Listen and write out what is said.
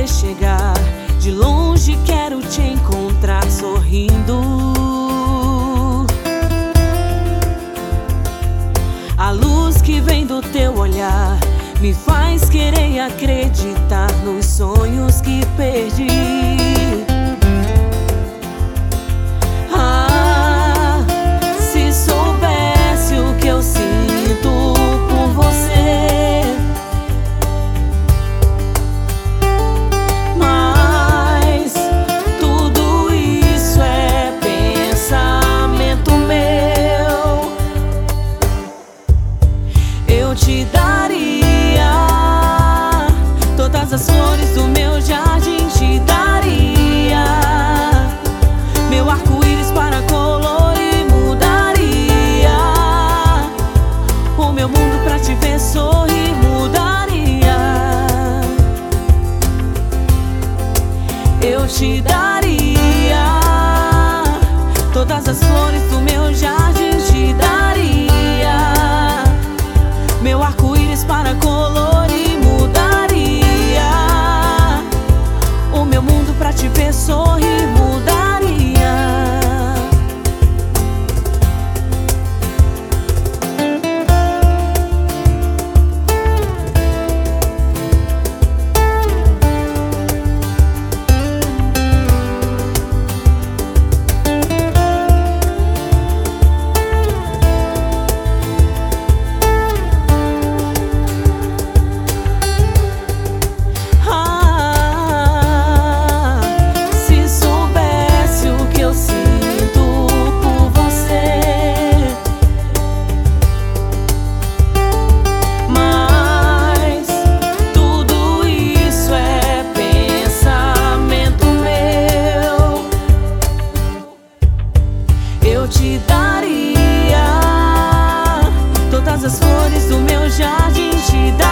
você chegar. De longe quero te encontrar sorrindo. A luz que vem do teu olhar me faz querer acreditar nos sonhos que perdi. Ah, se soubesse o que eu sinto por você. Mas tudo isso é pensamento meu. Eu te daria todas as flores do meu jardim, te daria meu arco-íris para colorir, mudaria o meu mundo pra te ver sorrir, mudaria. Eu te daria todas as flores do meu jardim, te daria meu arco-íris para colorir, mudaria o meu mundo pra te ver sorrir, mudaria. Eu te daria todas as flores do meu jardim, te daria